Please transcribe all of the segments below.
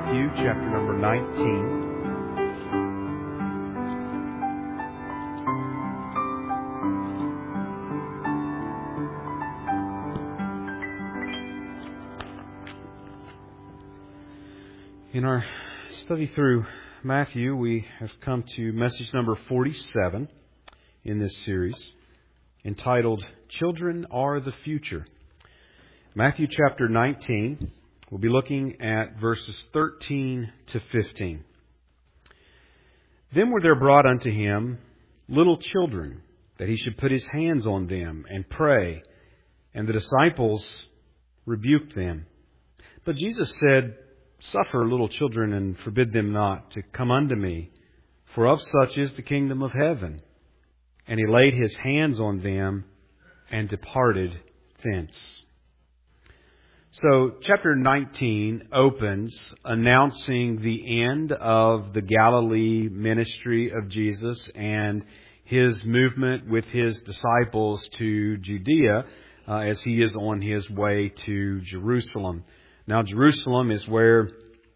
Matthew chapter number 19. In our study through Matthew, we have come to message number 47 in this series, entitled, Children Are the Future. Matthew chapter 19, we'll be looking at verses 13 to 15. Then were there brought unto him little children, that he should put his hands on them and pray. And the disciples rebuked them. But Jesus said, Suffer little children, and forbid them not to come unto me, for of such is the kingdom of heaven. And he laid his hands on them and departed thence. So, chapter 19 opens announcing the end of the Galilee ministry of Jesus and his movement with his disciples to Judea as he is on his way to Jerusalem. Now, Jerusalem is where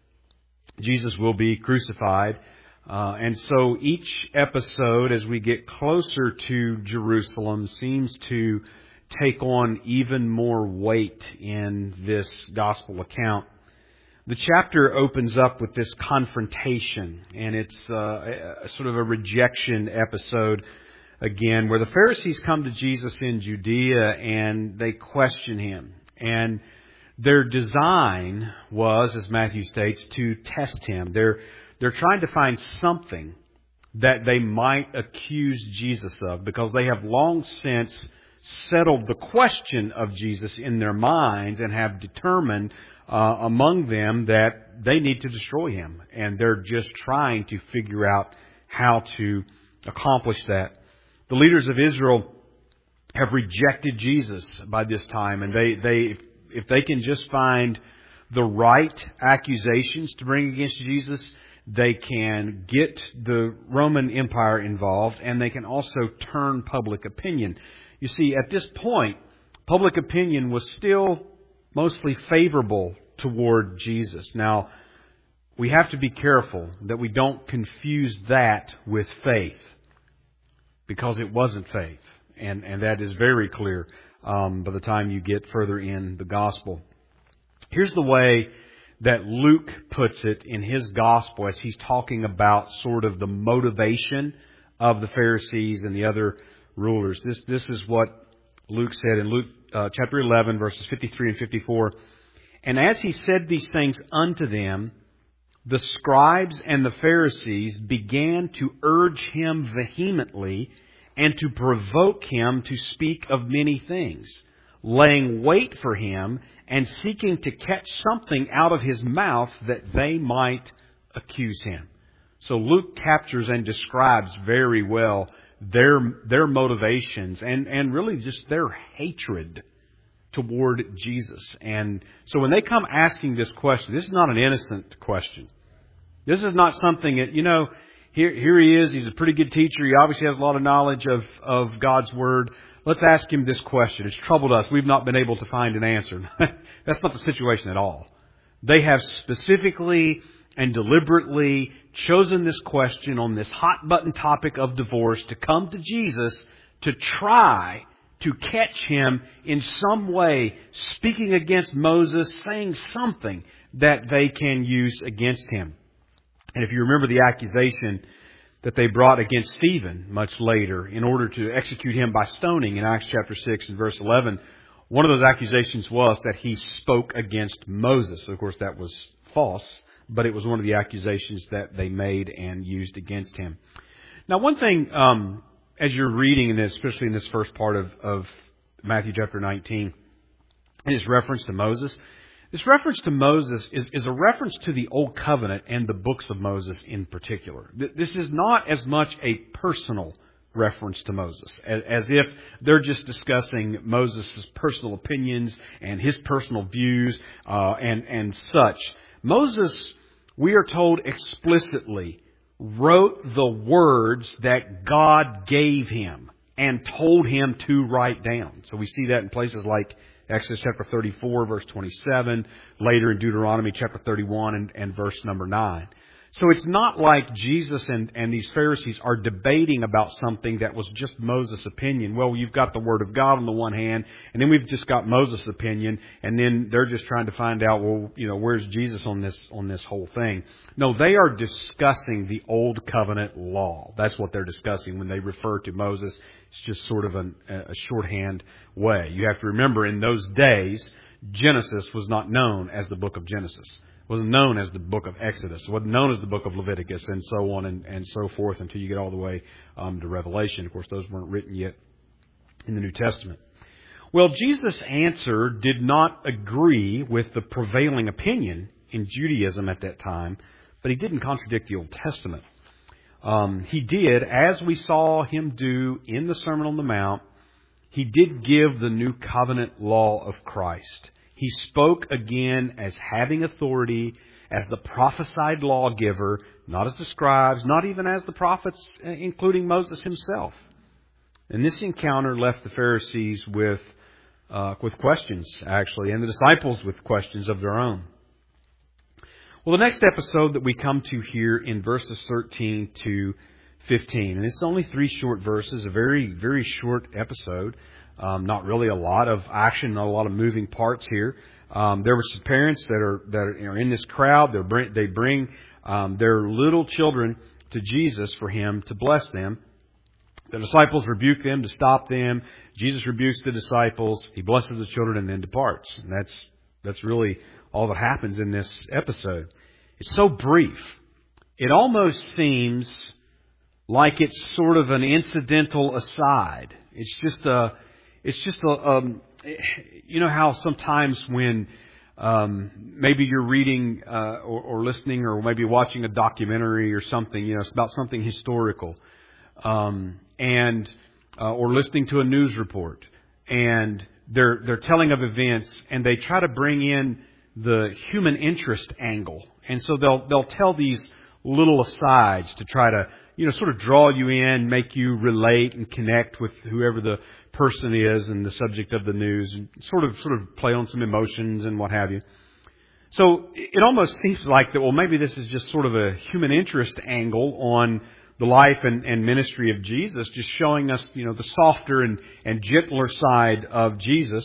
Jesus will be crucified. And so each episode, as we get closer to Jerusalem, seems to take on even more weight in this gospel account. The chapter opens up with this confrontation, and it's sort of a rejection episode again, where the Pharisees come to Jesus in Judea and they question him. And their design was, as Matthew states, to test him. They're trying to find something that they might accuse Jesus of, because they have long since settled the question of Jesus in their minds and have determined among them that they need to destroy him. And they're just trying to figure out how to accomplish that. The leaders of Israel have rejected Jesus by this time, and if they can just find the right accusations to bring against Jesus, they can get the Roman Empire involved, and they can also turn public opinion. You see, at this point, public opinion was still mostly favorable toward Jesus. Now, we have to be careful that we don't confuse that with faith, because it wasn't faith, and that is very clear by the time you get further in the gospel. Here's the way that Luke puts it in his gospel as he's talking about sort of the motivation of the Pharisees and the other rulers. This is what Luke said in Luke chapter 11, verses 53 and 54. And as he said these things unto them, the scribes and the Pharisees began to urge him vehemently and to provoke him to speak of many things, laying wait for him and seeking to catch something out of his mouth that they might accuse him. So Luke captures and describes very well their motivations and really just their hatred toward Jesus. And so when they come asking this question, this is not an innocent question. This is not something that, here he is. He's a pretty good teacher. He obviously has a lot of knowledge of God's Word. Let's ask him this question. It's troubled us. We've not been able to find an answer. That's not the situation at all. They have specifically and deliberately chosen this question on this hot-button topic of divorce to come to Jesus to try to catch him in some way, speaking against Moses, saying something that they can use against him. And if you remember the accusation that they brought against Stephen much later in order to execute him by stoning in Acts chapter 6 and verse 11, one of those accusations was that he spoke against Moses. Of course, that was false, but it was one of the accusations that they made and used against him. Now, one thing, as you're reading in this, especially in this first part of Matthew chapter 19, is reference to Moses. This reference to Moses is a reference to the Old Covenant and the books of Moses in particular. This is not as much a personal reference to Moses, as if they're just discussing Moses' personal opinions and his personal views and such. Moses, we are told explicitly, wrote the words that God gave him and told him to write down. So we see that in places like Exodus chapter 34, verse 27, later in Deuteronomy chapter 31 and verse number 9. So it's not like Jesus and these Pharisees are debating about something that was just Moses' opinion. Well, you've got the Word of God on the one hand, and then we've just got Moses' opinion, and then they're just trying to find out, well, where's Jesus on this whole thing? No, they are discussing the Old Covenant law. That's what they're discussing when they refer to Moses. It's just sort of a shorthand way. You have to remember, in those days, Genesis was not known as the book of Genesis. Wasn't known as the book of Exodus. It wasn't known as the book of Leviticus, and so on and so forth until you get all the way to Revelation. Of course, those weren't written yet in the New Testament. Well, Jesus' answer did not agree with the prevailing opinion in Judaism at that time, but he didn't contradict the Old Testament. He did, as we saw him do in the Sermon on the Mount, he did give the new covenant law of Christ. He spoke again as having authority, as the prophesied lawgiver, not as the scribes, not even as the prophets, including Moses himself. And this encounter left the Pharisees with questions, actually, and the disciples with questions of their own. Well, the next episode that we come to here in verses 13 to 15, and it's only 3 short verses, a very, very short episode. Not really a lot of action, not a lot of moving parts here. There were some parents that are in this crowd. They bring their little children to Jesus for him to bless them. The disciples rebuke them to stop them. Jesus rebukes the disciples. He blesses the children and then departs. And that's really all that happens in this episode. It's so brief. It almost seems like it's sort of an incidental aside. It's just you know how sometimes when maybe you're reading or listening or maybe watching a documentary or something, it's about something historical, and or listening to a news report, and they're telling of events, and they try to bring in the human interest angle, and so they'll tell these little asides to try to sort of draw you in, make you relate and connect with whoever the person is and the subject of the news, and sort of play on some emotions and what have you. So it almost seems like that, well, maybe this is just sort of a human interest angle on the life and ministry of Jesus, just showing us, the softer and gentler side of Jesus.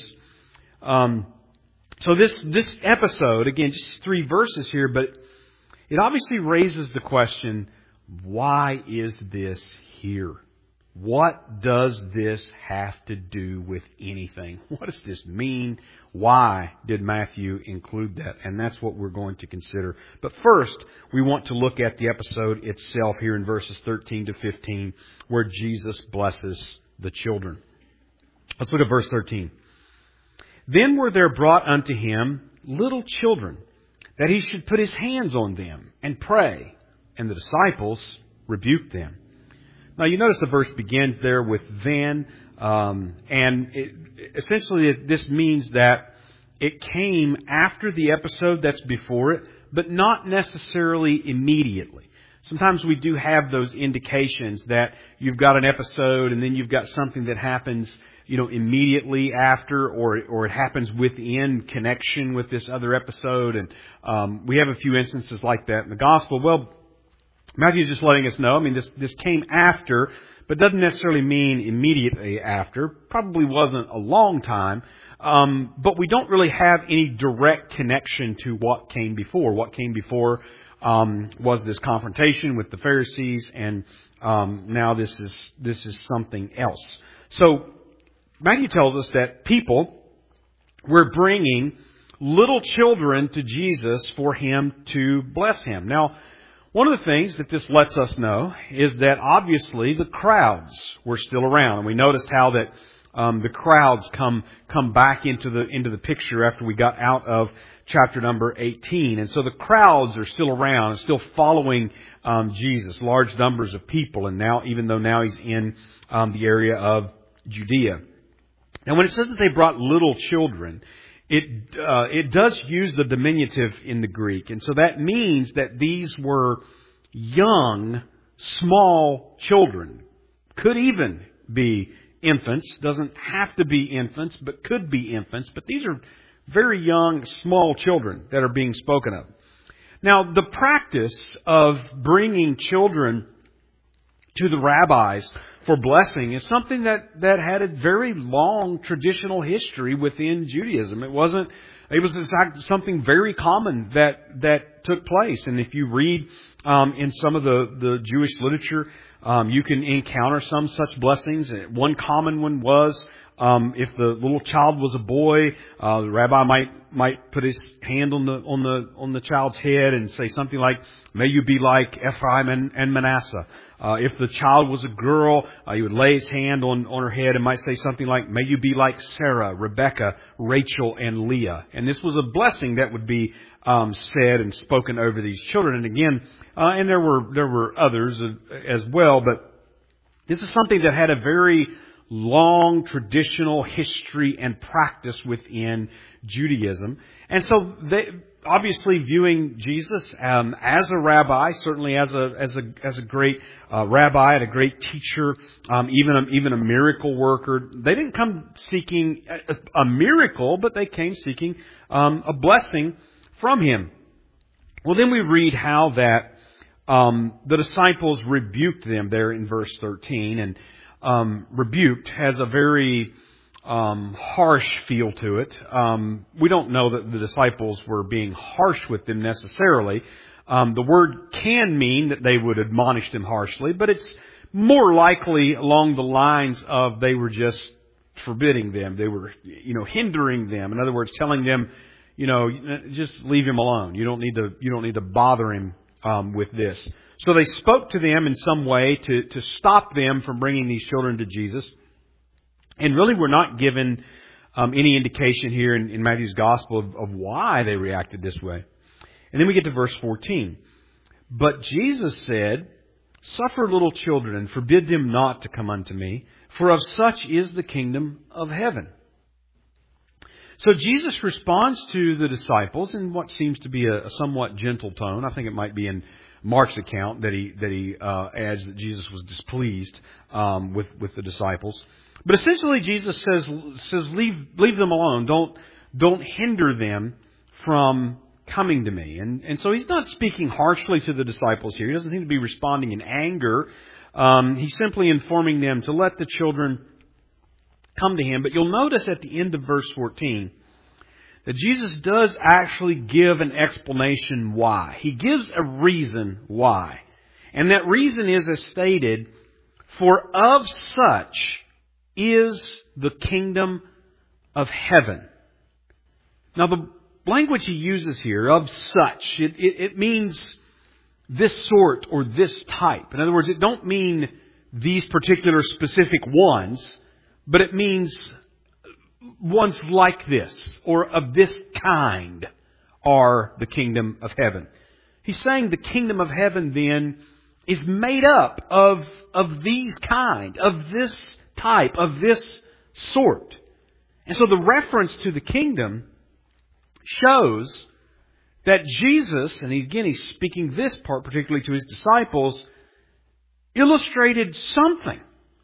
So this episode, again, just 3 verses here, but it obviously raises the question, why is this here? What does this have to do with anything? What does this mean? Why did Matthew include that? And that's what we're going to consider. But first, we want to look at the episode itself here in verses 13 to 15, where Jesus blesses the children. Let's look at verse 13. Then were there brought unto him little children, that he should put his hands on them and pray. And the disciples rebuked them. Now, you notice the verse begins there with then, and essentially this means that it came after the episode that's before it, but not necessarily immediately. Sometimes we do have those indications that you've got an episode and then you've got something that happens, immediately after, or it happens within connection with this other episode. And we have a few instances like that in the Gospel. Well, Matthew's just letting us know, this came after, but doesn't necessarily mean immediately after. Probably wasn't a long time. But we don't really have any direct connection to what came before. What came before was this confrontation with the Pharisees, and now this is something else. So Matthew tells us that people were bringing little children to Jesus for him to bless him. Now, one of the things that this lets us know is that obviously the crowds were still around, and we noticed how that the crowds come back into the picture after we got out of chapter number 18, and so the crowds are still around and still following Jesus, large numbers of people, and now even though now he's in the area of Judea. Now, when it says that they brought little children, it does use the diminutive in the Greek. And so that means that these were young, small children. Could even be infants. Doesn't have to be infants, but could be infants. But these are very young, small children that are being spoken of. Now, the practice of bringing children to the rabbis for blessing is something that had a very long traditional history within Judaism. It was something very common that took place. And if you read in some of the Jewish literature, you can encounter some such blessings. One common one was if the little child was a boy, the rabbi might put his hand on the child's head and say something like, "May you be like Ephraim and Manasseh." If the child was a girl, he would lay his hand on her head and might say something like, "May you be like Sarah, Rebecca, Rachel, and Leah." And this was a blessing that would be said and spoken over these children. And again, and there were others as well, but this is something that had a very long traditional history and practice within Judaism. And so they obviously viewing Jesus as a rabbi, certainly as a great rabbi and a great teacher, even a miracle worker. They didn't come seeking a miracle, but they came seeking a blessing from him. Well, then we read how that the disciples rebuked them there in verse 13, and rebuked has a very harsh feel to it. We don't know that the disciples were being harsh with them necessarily. The word can mean that they would admonish them harshly, but it's more likely along the lines of they were just forbidding them. They were, hindering them. In other words, telling them, just leave him alone. You don't need to bother him with this. So they spoke to them in some way to stop them from bringing these children to Jesus. And really we're not given any indication here in Matthew's Gospel of why they reacted this way. And then we get to verse 14. But Jesus said, "Suffer little children and forbid them not to come unto me, for of such is the kingdom of heaven." So Jesus responds to the disciples in what seems to be a somewhat gentle tone. I think it might be in Mark's account that he adds that Jesus was displeased with the disciples. But essentially, Jesus says leave them alone. Don't hinder them from coming to me. And so he's not speaking harshly to the disciples here. He doesn't seem to be responding in anger. He's simply informing them to let the children come to him. But you'll notice at the end of verse 14 that Jesus does actually give an explanation why. He gives a reason why. And that reason is as stated, "For of such is the kingdom of heaven." Now the language he uses here, "of such," it means this sort or this type. In other words, it don't mean these particular specific ones, but it means ones like this or of this kind are the kingdom of heaven. He's saying the kingdom of heaven then is made up of these kind, of this type, of this sort. And so the reference to the kingdom shows that Jesus, and again he's speaking this part particularly to his disciples, illustrated something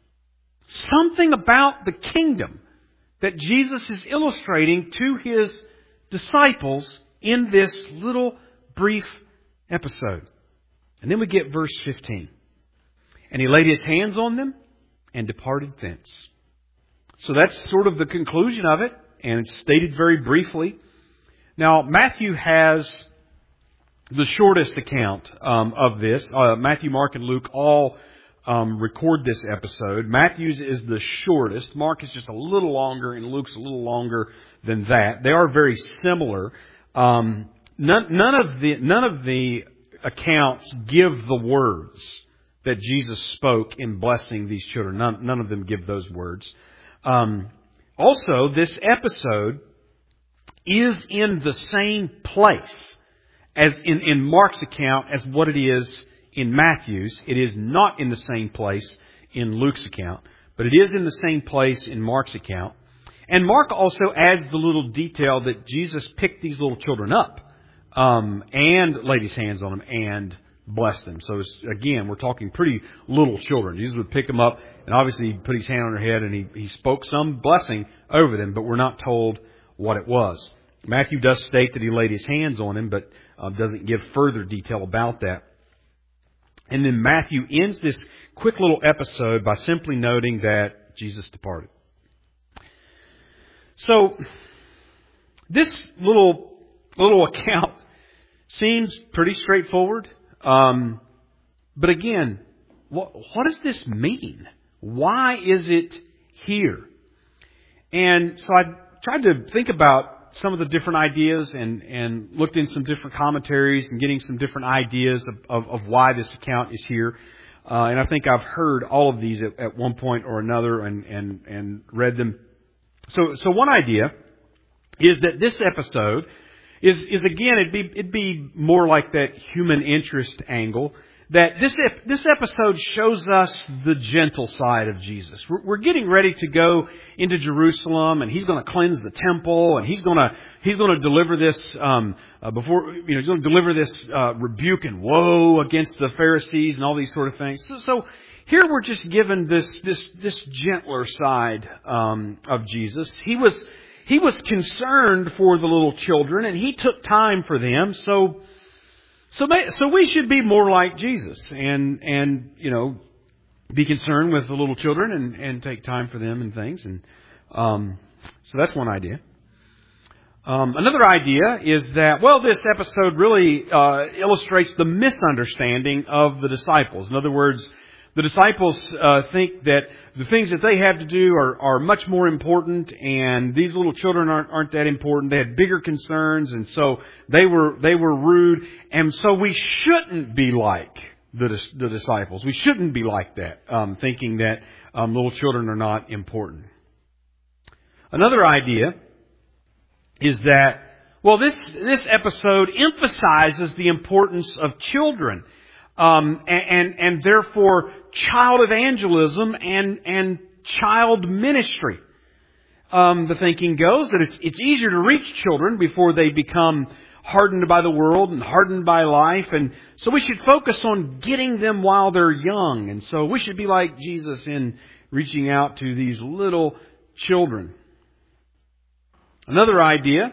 about the kingdom that Jesus is illustrating to his disciples in this little brief episode. And then we get verse 15. "And he laid his hands on them and departed thence." So that's sort of the conclusion of it, and it's stated very briefly. Now, Matthew has the shortest account of this. Matthew, Mark, and Luke all record this episode. Matthew's is the shortest. Mark is just a little longer, and Luke's a little longer than that. They are very similar. None of the accounts give the words that Jesus spoke in blessing these children. None of them give those words. Also, this episode is in the same place as in Mark's account as what it is in Matthew's. It is not in the same place in Luke's account, but it is in the same place in Mark's account. And Mark also adds the little detail that Jesus picked these little children up and laid his hands on them and blessed them. So again, we're talking pretty little children. Jesus would pick them up, and obviously He'd put His hand on their head, and He spoke some blessing over them, but we're not told what it was. Matthew does state that He laid His hands on him, but doesn't give further detail about that. And then Matthew ends this quick little episode by simply noting that Jesus departed. So this little account seems pretty straightforward. But again, what does this mean? Why is it here? And so I tried to think about some of the different ideas and looked in some different commentaries and getting some different ideas of why this account is here. And I think I've heard all of these at one point or another and read them. So one idea is that this episode is again, it'd be more like that human interest angle. That this episode shows us the gentle side of Jesus. We're getting ready to go into Jerusalem, and He's going to cleanse the temple, and He's going to deliver this he's going to deliver this rebuke and woe against the Pharisees and all these sort of things. So here we're just given this gentler side of Jesus. He was concerned for the little children, and He took time for them. So we should be more like Jesus and be concerned with the little children and take time for them and things. And so that's one idea. Another idea is that, this episode really illustrates the misunderstanding of the disciples. In other words, the disciples think that the things that they have to do are much more important, and these little children aren't that important. They had bigger concerns, and so they were rude. And so we shouldn't be like the disciples. We shouldn't be like that, thinking that little children are not important. Another idea is that this episode emphasizes the importance of children. And therefore child evangelism and child ministry. The thinking goes that it's easier to reach children before they become hardened by the world and hardened by life. And so we should focus on getting them while they're young. And so we should be like Jesus in reaching out to these little children. Another idea.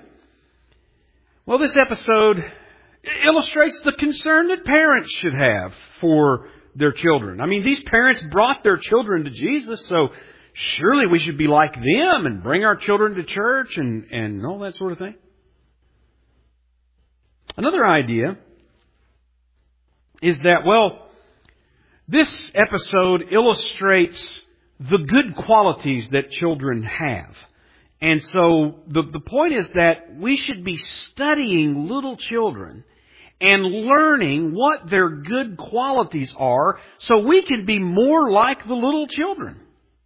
This episode illustrates the concern that parents should have for their children. I mean, these parents brought their children to Jesus, so surely we should be like them and bring our children to church and all that sort of thing. Another idea is that, this episode illustrates the good qualities that children have. And so the point is that we should be studying little children and learning what their good qualities are so we can be more like the little children.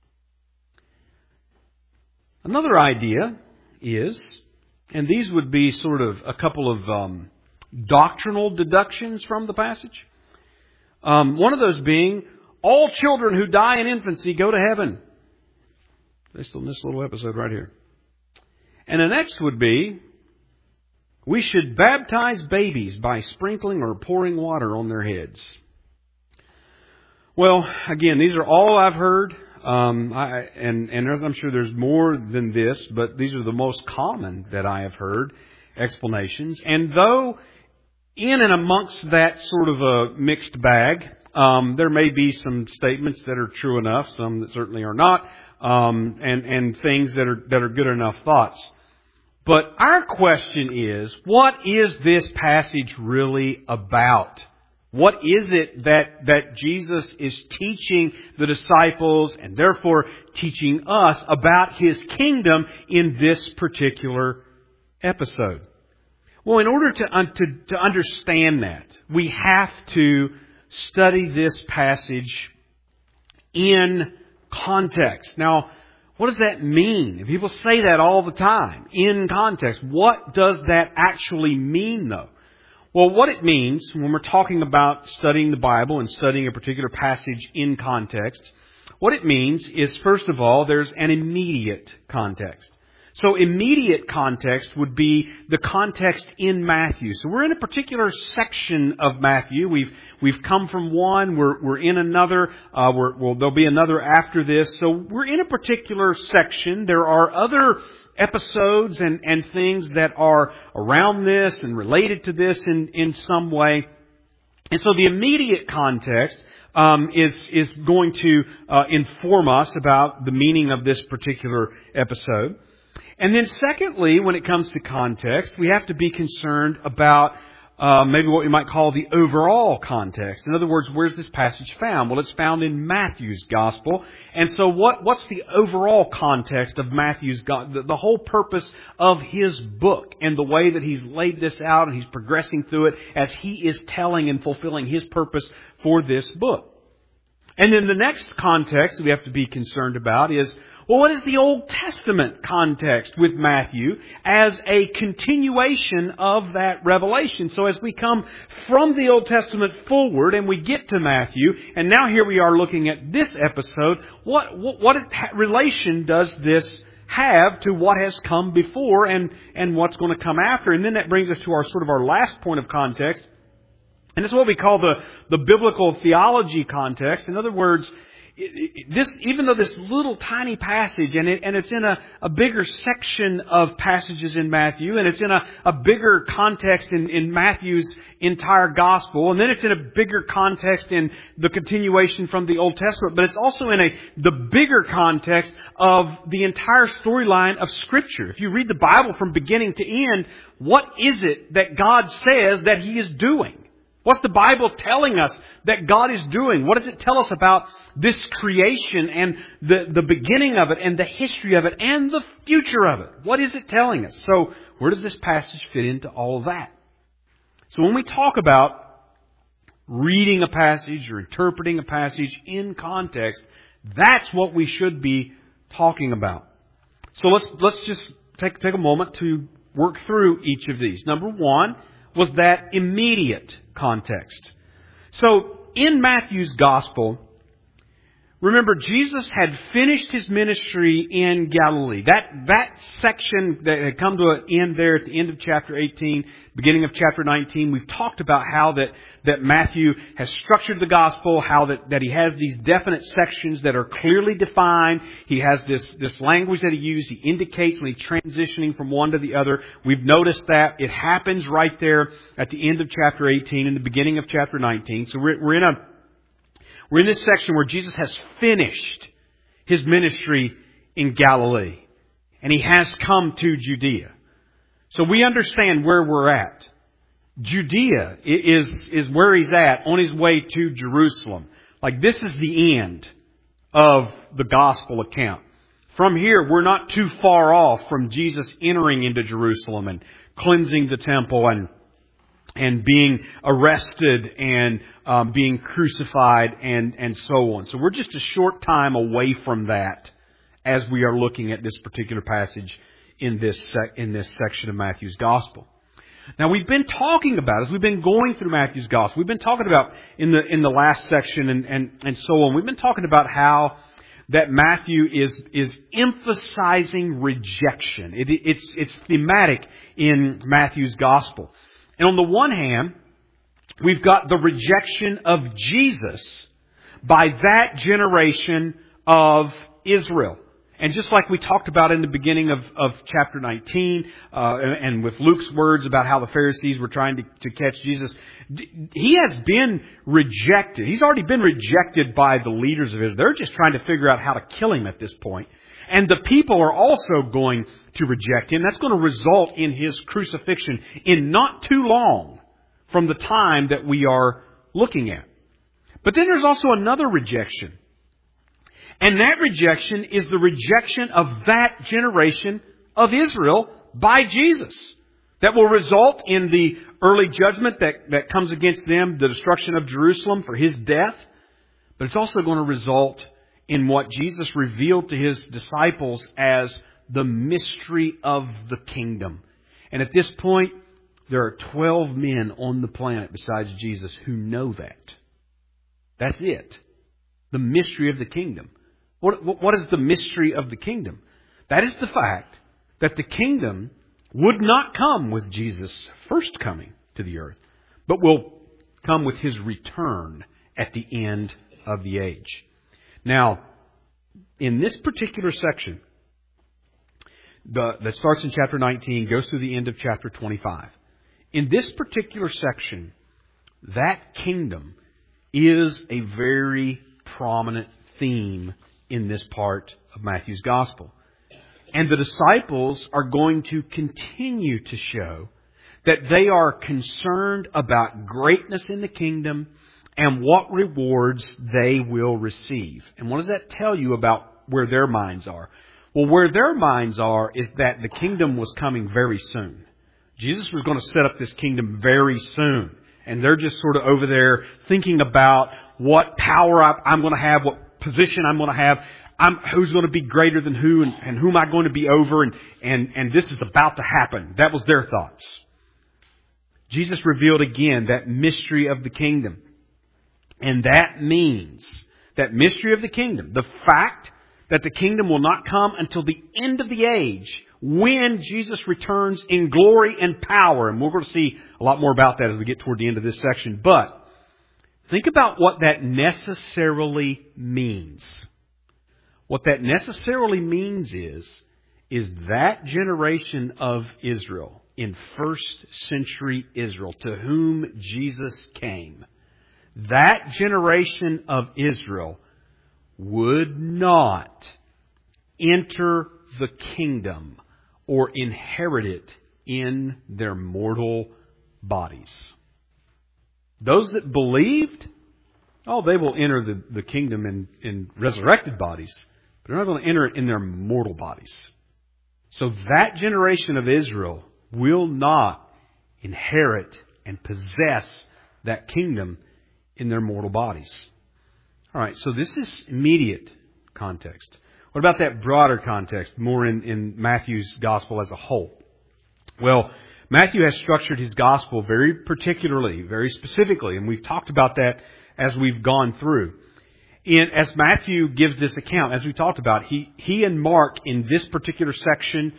Another idea is, and these would be sort of a couple of doctrinal deductions from the passage. One of those being, all children who die in infancy go to heaven. Based on this little episode right here. And the next would be, we should baptize babies by sprinkling or pouring water on their heads. Again, these are all I've heard. And as I'm sure there's more than this, but these are the most common that I have heard explanations. And though in and amongst that sort of a mixed bag, there may be some statements that are true enough, some that certainly are not, and things that are good enough thoughts. But our question is, what is this passage really about? What is it that Jesus is teaching the disciples and therefore teaching us about His kingdom in this particular episode? In order to understand that, we have to study this passage in context. Now, what does that mean? People say that all the time, in context. What does that actually mean, though? What it means when we're talking about studying the Bible and studying a particular passage in context, what it means is, first of all, there's an immediate context. So immediate context would be the context in Matthew. So we're in a particular section of Matthew. We've come from one. We're in another. There'll be another after this. So we're in a particular section. There are other episodes and things that are around this and related to this in some way. And so the immediate context is going to inform us about the meaning of this particular episode. And then secondly, when it comes to context, we have to be concerned about maybe what we might call the overall context. In other words, where's this passage found? Well, it's found in Matthew's Gospel. And so what's the overall context of Matthew's Gospel? The whole purpose of his book and the way that he's laid this out and he's progressing through it as he is telling and fulfilling his purpose for this book. And then the next context that we have to be concerned about is, well, what is the Old Testament context with Matthew as a continuation of that revelation? So as we come from the Old Testament forward and we get to Matthew, and now here we are looking at this episode, what relation does this have to what has come before and what's going to come after? And then that brings us to our last point of context, and it's what we call the biblical theology context. In other words, even though this little tiny passage, and it's in a bigger section of passages in Matthew, and it's in a bigger context in Matthew's entire gospel, and then it's in a bigger context in the continuation from the Old Testament, but it's also in the bigger context of the entire storyline of Scripture. If you read the Bible from beginning to end, what is it that God says that He is doing? What's the Bible telling us that God is doing? What does it tell us about this creation and the beginning of it and the history of it and the future of it? What is it telling us? So where does this passage fit into all of that? So when we talk about reading a passage or interpreting a passage in context, that's what we should be talking about. So let's just take a moment to work through each of these. Number one was that immediate context. So in Matthew's Gospel, remember, Jesus had finished His ministry in Galilee. That section that had come to an end there at the end of chapter 18, beginning of chapter 19, we've talked about how that Matthew has structured the Gospel, how that he has these definite sections that are clearly defined. He has this language that he uses. He indicates when he's transitioning from one to the other. We've noticed that it happens right there at the end of chapter 18 and the beginning of chapter 19. So we're in this section where Jesus has finished His ministry in Galilee. And He has come to Judea. So we understand where we're at. Judea is where He's at, on His way to Jerusalem. Like, this is the end of the gospel account. From here, we're not too far off from Jesus entering into Jerusalem and cleansing the temple and being arrested and being crucified and so on. So we're just a short time away from that as we are looking at this particular passage in this section of Matthew's Gospel. Now, we've been talking about, as we've been going through Matthew's Gospel, we've been talking about in the last section and so on, we've been talking about how that Matthew is emphasizing rejection. It's thematic in Matthew's Gospel. And on the one hand, we've got the rejection of Jesus by that generation of Israel. And just like we talked about in the beginning of chapter 19, and with Luke's words about how the Pharisees were trying to catch Jesus, He has been rejected. He's already been rejected by the leaders of Israel. They're just trying to figure out how to kill Him at this point. And the people are also going to reject Him. That's going to result in His crucifixion in not too long from the time that we are looking at. But then there's also another rejection. And that rejection is the rejection of that generation of Israel by Jesus. That will result in the early judgment that comes against them, the destruction of Jerusalem for His death. But it's also going to result in what Jesus revealed to His disciples as the mystery of the kingdom. And at this point, there are 12 men on the planet besides Jesus who know that. That's it. The mystery of the kingdom. What is the mystery of the kingdom? That is the fact that the kingdom would not come with Jesus' first coming to the earth, but will come with His return at the end of the age. Now, in this particular section, that starts in chapter 19, goes through the end of chapter 25. In this particular section, that kingdom is a very prominent theme in this part of Matthew's Gospel. And the disciples are going to continue to show that they are concerned about greatness in the kingdom and what rewards they will receive. And what does that tell you about where their minds are? Well, where their minds are is that the kingdom was coming very soon. Jesus was going to set up this kingdom very soon. And they're just sort of over there thinking about what power I'm going to have, what position I'm going to have. Who's going to be greater than who, and who am I going to be over, and this is about to happen. That was their thoughts. Jesus revealed again that mystery of the kingdom. And that means, that mystery of the kingdom, the fact that the kingdom will not come until the end of the age, when Jesus returns in glory and power. And we're going to see a lot more about that as we get toward the end of this section. But think about what that necessarily means. What that necessarily means is that generation of Israel, in first century Israel, to whom Jesus came, that generation of Israel would not enter the kingdom or inherit it in their mortal bodies. Those that believed, they will enter the kingdom in resurrected bodies. But they're not going to enter it in their mortal bodies. So that generation of Israel will not inherit and possess that kingdom in their mortal bodies. All right, so this is immediate context. What about that broader context, more in Matthew's gospel as a whole? Well, Matthew has structured his gospel very particularly, very specifically, and we've talked about that as we've gone through. As Matthew gives this account, as we talked about, he and Mark in this particular section,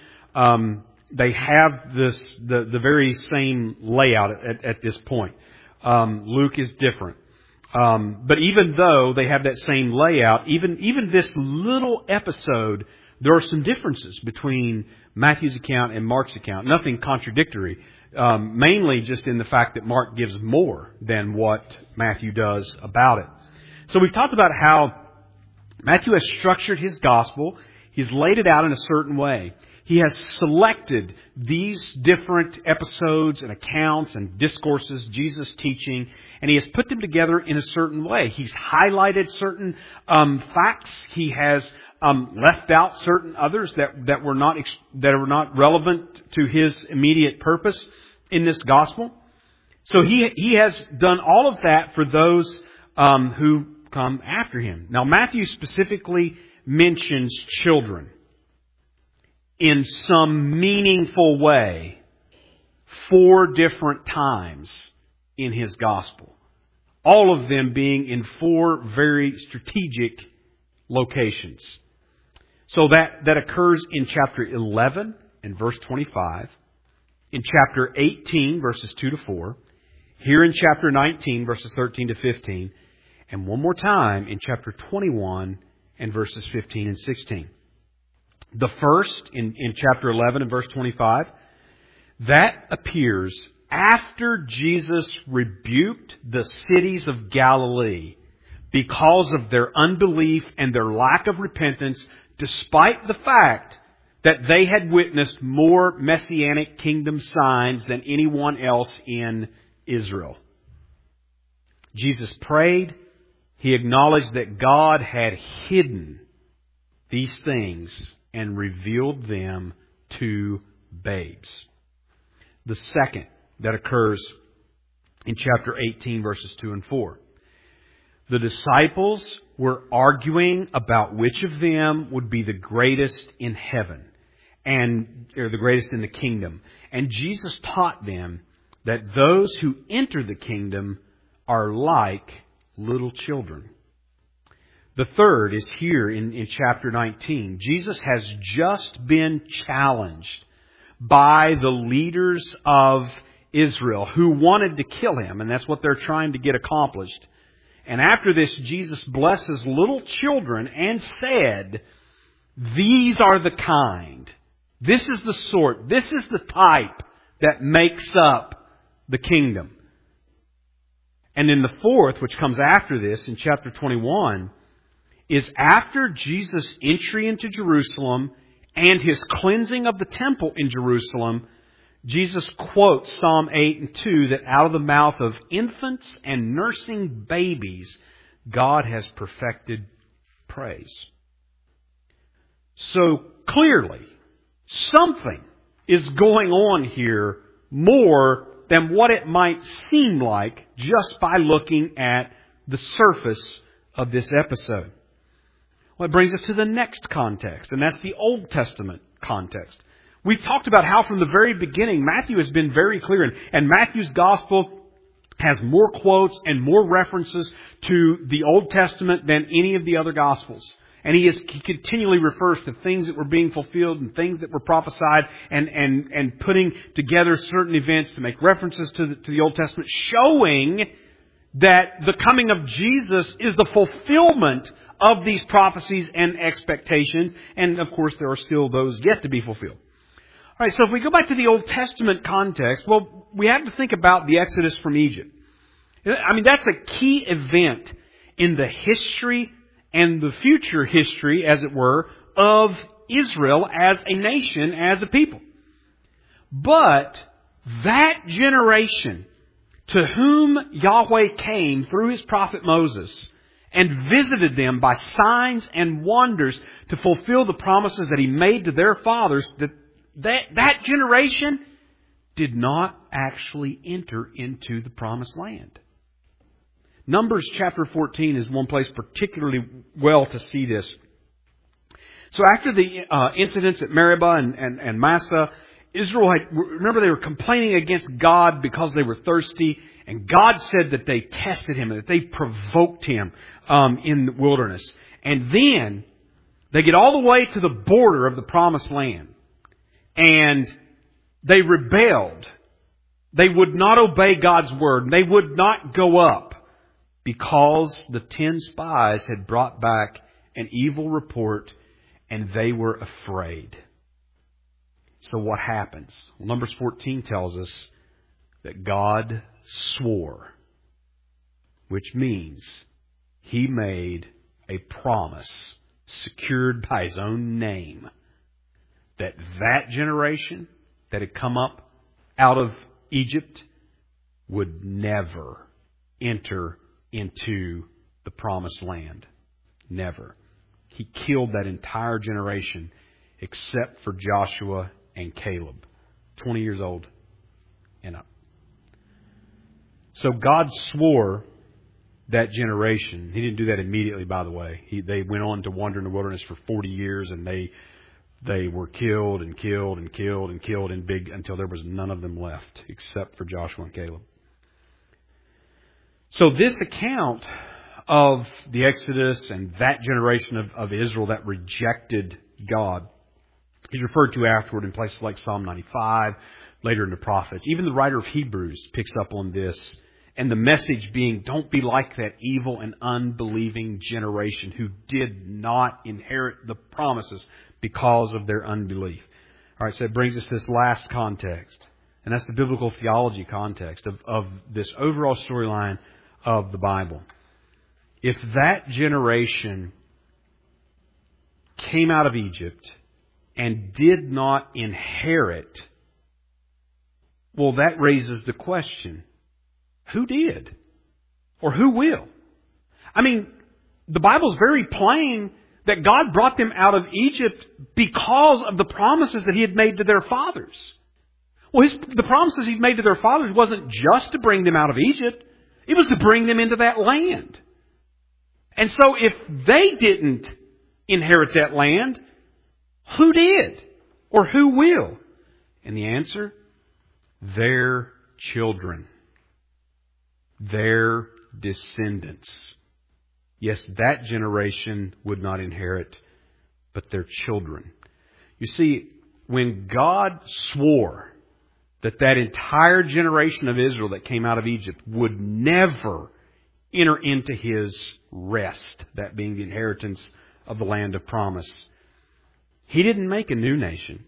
they have the very same layout at this point. Luke is different. But even though they have that same layout, even this little episode, there are some differences between Matthew's account and Mark's account. Nothing contradictory. Mainly just in the fact that Mark gives more than what Matthew does about it. So we've talked about how Matthew has structured his gospel. He's laid it out in a certain way. He has selected these different episodes and accounts and discourses, Jesus' teaching, and he has put them together in a certain way. He's highlighted certain facts. He has left out certain others that were not relevant to his immediate purpose in this gospel. So he has done all of that for those who come after him. Now, Matthew specifically mentions children in some meaningful way 4 different times in his gospel. All of them being in 4 very strategic locations. So that occurs in chapter 11 and verse 25, in chapter 18 verses 2 to 4, here in chapter 19 verses 13 to 15, and one more time in chapter 21 and verses 15 and 16. The first, in chapter 11 and verse 25, that appears after Jesus rebuked the cities of Galilee because of their unbelief and their lack of repentance, despite the fact that they had witnessed more messianic kingdom signs than anyone else in Israel. Jesus prayed. He acknowledged that God had hidden these things and revealed them to babes. The second that occurs in chapter 18, verses 2 and 4. The disciples were arguing about which of them would be the greatest in heaven, or the greatest in the kingdom. And Jesus taught them that those who enter the kingdom are like little children. The third is here in chapter 19. Jesus has just been challenged by the leaders of Israel who wanted to kill Him, and that's what they're trying to get accomplished. And after this, Jesus blesses little children and said, "These are the kind. This is the sort. This is the type that makes up the kingdom." And then the fourth, which comes after this in chapter 21, is after Jesus' entry into Jerusalem and His cleansing of the temple in Jerusalem, Jesus quotes Psalm 8 and 2 that out of the mouth of infants and nursing babies, God has perfected praise. So clearly, something is going on here more than what it might seem like just by looking at the surface of this episode. Well, it brings us to the next context, and that's the Old Testament context. We've talked about how from the very beginning, Matthew has been very clear, and Matthew's Gospel has more quotes and more references to the Old Testament than any of the other Gospels. And he continually refers to things that were being fulfilled and things that were prophesied and putting together certain events to make references to the Old Testament, showing that the coming of Jesus is the fulfillment of these prophecies and expectations. And of course, there are still those yet to be fulfilled. All right, so if we go back to the Old Testament context, well, we have to think about the Exodus from Egypt. I mean, that's a key event in the history and the future history, as it were, of Israel as a nation, as a people. But that generation to whom Yahweh came through His prophet Moses and visited them by signs and wonders to fulfill the promises that He made to their fathers, that generation did not actually enter into the promised land. Numbers chapter 14 is one place particularly well to see this. So after the incidents at Meribah and Massah, Israel remember they were complaining against God because they were thirsty, and God said that they tested Him, and that they provoked Him in the wilderness. And then they get all the way to the border of the promised land, and they rebelled. They would not obey God's word. They would not go up because the 10 spies had brought back an evil report, and they were afraid. So what happens? Well, Numbers 14 tells us that God swore, which means He made a promise secured by His own name that that generation that had come up out of Egypt would never enter into the promised land. Never. He killed that entire generation except for Joshua and Caleb, 20 years old and up. So God swore that generation. He didn't do that immediately, by the way. They went on to wander in the wilderness for 40 years, and they were killed and killed and killed and killed in big until there was none of them left except for Joshua and Caleb. So this account of the Exodus and that generation of Israel that rejected God is referred to afterward in places like Psalm 95, later in the prophets. Even the writer of Hebrews picks up on this. And the message being, don't be like that evil and unbelieving generation who did not inherit the promises because of their unbelief. All right, so it brings us to this last context. And that's the biblical theology context of this overall storyline of the Bible. If that generation came out of Egypt and did not inherit, well, that raises the question, who did? Or who will? I mean, the Bible's very plain that God brought them out of Egypt because of the promises that He had made to their fathers. Well, the promises He'd made to their fathers wasn't just to bring them out of Egypt. It was to bring them into that land. And so if they didn't inherit that land, who did? Or who will? And the answer? Their children. Their descendants. Yes, that generation would not inherit, but their children. You see, when God swore that entire generation of Israel that came out of Egypt would never enter into His rest, that being the inheritance of the land of promise, He didn't make a new nation.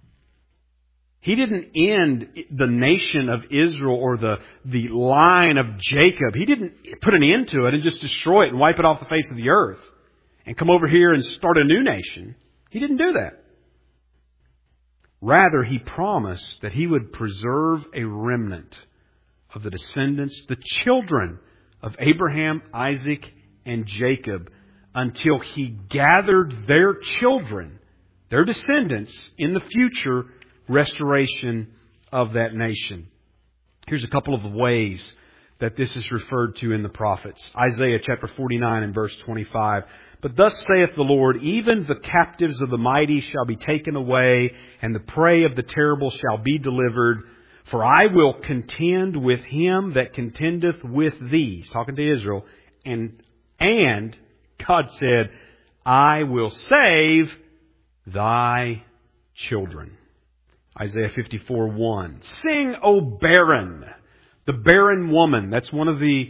He didn't end the nation of Israel or the line of Jacob. He didn't put an end to it and just destroy it and wipe it off the face of the earth and come over here and start a new nation. He didn't do that. Rather, He promised that He would preserve a remnant of the descendants, the children of Abraham, Isaac, and Jacob, until He gathered their children, their descendants, in the future restoration of that nation. Here's a couple of ways that this is referred to in the prophets. Isaiah chapter 49 and verse 25. But thus saith the Lord, even the captives of the mighty shall be taken away, and the prey of the terrible shall be delivered. For I will contend with him that contendeth with thee. He's talking to Israel. And God said, I will save thy children. Isaiah 54:1. Sing, O barren. The barren woman. That's one of the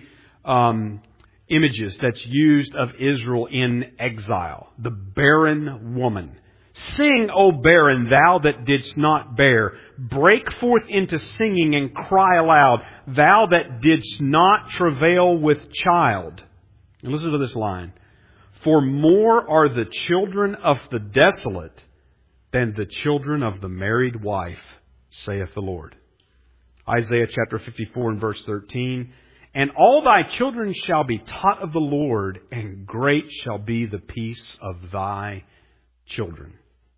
images that's used of Israel in exile. The barren woman. Sing, O barren, thou that didst not bear. Break forth into singing and cry aloud, thou that didst not travail with child. And listen to this line. For more are the children of the desolate than the children of the married wife, saith the Lord. Isaiah chapter 54 and verse 13. And all thy children shall be taught of the Lord, and great shall be the peace of thy children.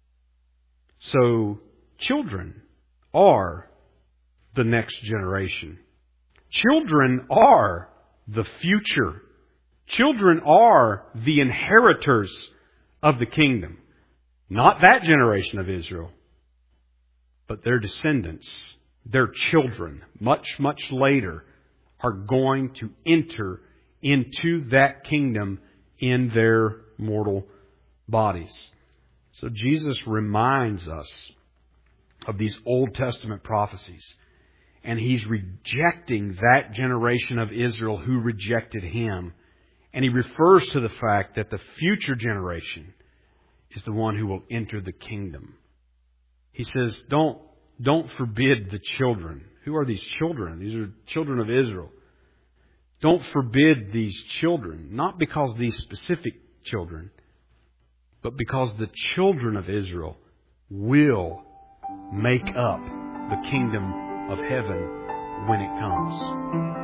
So, children are the next generation. Children are the future. Children are the inheritors of the kingdom. Not that generation of Israel, but their descendants, their children, much, much later, are going to enter into that kingdom in their mortal bodies. So Jesus reminds us of these Old Testament prophecies. And He's rejecting that generation of Israel who rejected Him. And He refers to the fact that the future generation is the one who will enter the kingdom. He says, don't forbid the children. Who are these children? These are children of Israel. Don't forbid these children, not because these specific children, but because the children of Israel will make up the kingdom of heaven when it comes.